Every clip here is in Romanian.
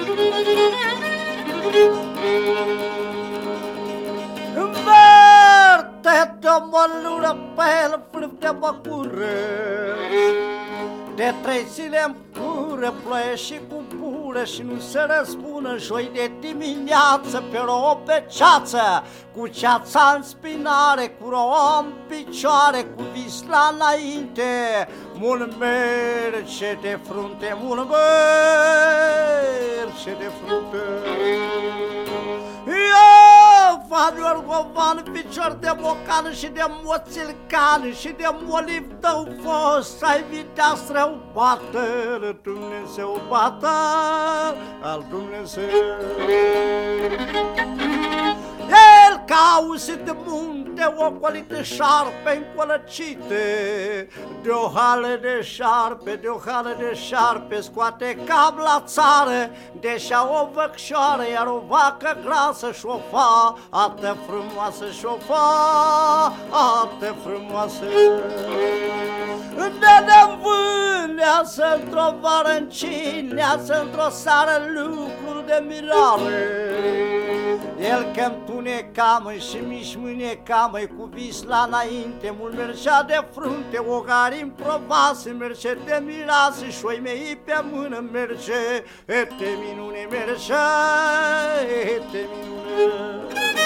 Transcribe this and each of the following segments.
Verte-te mă lură pe el, frâfte-mă cură. De 3 zile-mi cură, ploaie și cu bură și nu se răzbună. Joi de dimineață, pe rouă pe ceață, cu ceața în spinare, cu rouă în picioare, cu visla înainte. Mult merge de frunte, mult merge de frunte. Vanilor govan, picior de mocan și de moțilcan și de moliv tău fost, ai viteastră bată, Dumnezeu bată al Dumnezeu. El ca auzit de munte, ocolite șarpe încolăcite, de o hală de șarpe, de o hală de șarpe, scoate cap la țară, deși-a o văcșoară, iar o vacă grasă șofa, atât frumoasă șofa, atât frumoasă. Ne vânează într-o vară încinează, într-o seară lucruri de mirare. El că-mi tunecamă și mi-și mânecamă, cu visla înainte, mult mergea de frunte, ogari-mi provase, merge de mirase, și-oi mei pe mână merge, ete minune merge, ete minune.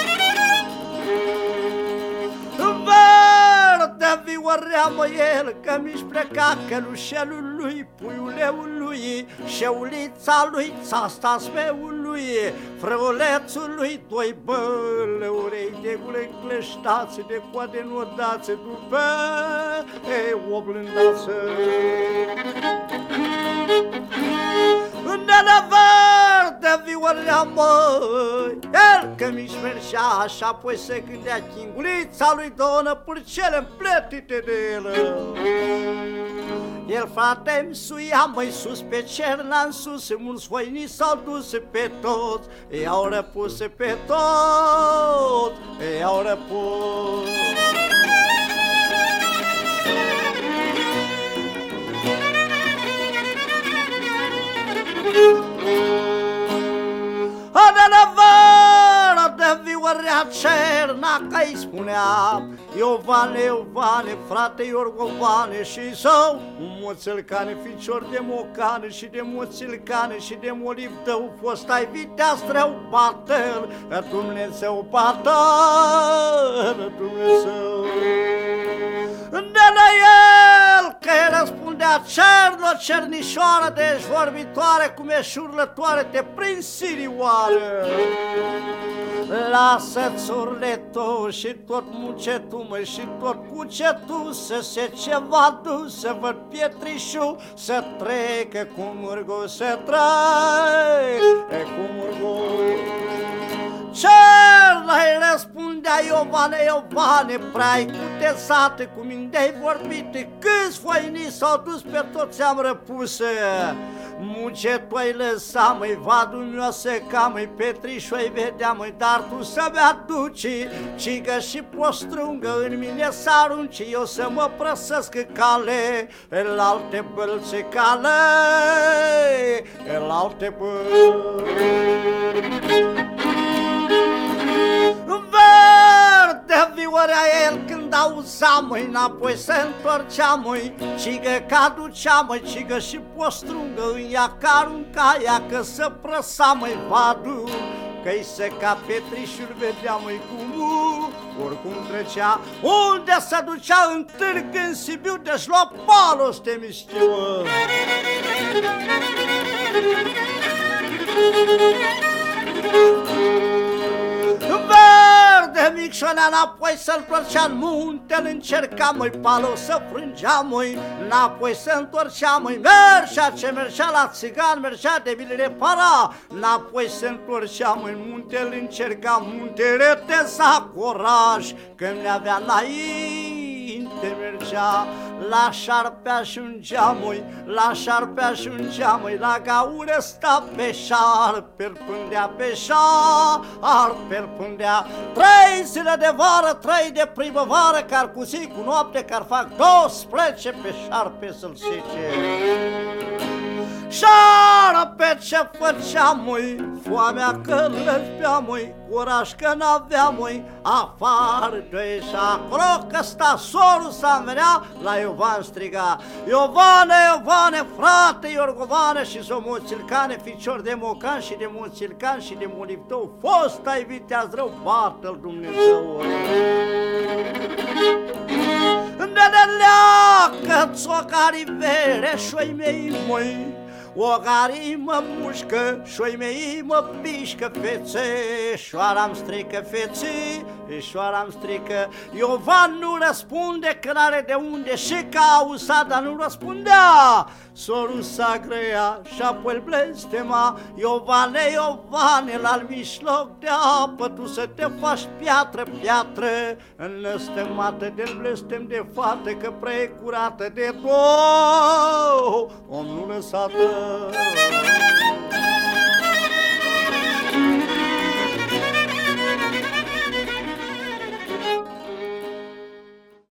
Verde vioreamă el, că mi-și pleca călușelul lui, puiuleul lui, șeulița lui, țasta smeul lui, frăulețul lui, 2 bălăurei de gure cleștațe, de coade nodațe, după o blândață. Nele verde violea, măi, el că mi-și mergea așa, apoi se gândea chingulița lui Donă, purcele împletite de el. El, frate-mi, suia, măi, sus pe cerna în sus, mulți voini s-au dus pe toți, i-au răpus pe toți, i-au răpus. De vioarea cerna, că-i spuneam, Iovane, Iovane, frate Iorgovane, și său un moțelcane, ficior de mocane și de moțilcane și de moliv tău fost, ai viteastră bată-l, Dumnezeu bată-l, Dumnezeu. De-la el, că îi răspundea cerno, cernișoară, de-și vorbitoare, cum e șurlătoare, te prind sirioară. Lasă-ți urletul și tot muncetul, măi, și tot cucetul, să se ceva dus, să văd pietrișul, să trecă cu murgul, să trecă cu murgul. Cerna-i răspundea Iovane, Iovane, prea-i cutezate, cu minte-ai vorbite, câți foinii s-au dus, pe toți am răpuse. Mucetul-ai lăsa, măi, vadul mi-o seca, măi, Petrișu-ai vedea, măi, dar tu să-mi aduci cigă și postrungă, în mine s-arunci, eu să mă prăsesc cale, el alte bălțe cale, el alte Verde viorea el când auza, măi, înapoi se întorcea, măi, cigă că ducea, măi, cigă și postrungă, în ea că arunca ea, că să prăsa, măi, vadul, că-i seca Petrișul, vedea, măi, cum oricum trecea, unde se ducea în târg, în Sibiu, deci lua palos de miștiu. Verde micșonea înapoi să-l torcea în munte, îl încerca, măi, palo să frângea, măi, înapoi se întorcea, măi, mergea ce mergea la țigan, mergea de bile repara, înapoi se întorcea, măi, în munte îl încerca, munte reteza coraj, când le-avea înainte mergea, la șarpe ajungea, măi, la șarpe ajungea, măi, la gaură sta pe șarpe, îl pândea pe șarpe, îl pândea. 3 zile de vară, 3 de primăvară, car cu zi, cu noapte, car fac 12 pe șarpe să-l sece. Șarpe ce ce făceam, măi, foamea că lăsbeam, măi, curaj că n-aveam, măi, afară de și acolo că sta sorul să venea, la Iovan striga: Iovane, Iovane, frate Iorgovane și Zomoțilcane, ficior de Mocan și de Moțilcan și de Moliptău, fost ai viteaz rău, bată-l Dumnezeu. Că țocari vere și-oi mei, măi, ogarii mă mușcă și-oi mei mă pișcă, fețeșoara-mi strică, fețeșoara-mi strică. Iovan nu răspunde că n-are de unde și cauza, dar nu răspundea. Sorul s-a grăia și apoi îl blestema: Iovane, Iovane, la-l mijloc de apă tu să te faci piatră, piatră, înlăstemată de-l blestem de fată, că prea curată de tot, om nu lăsată.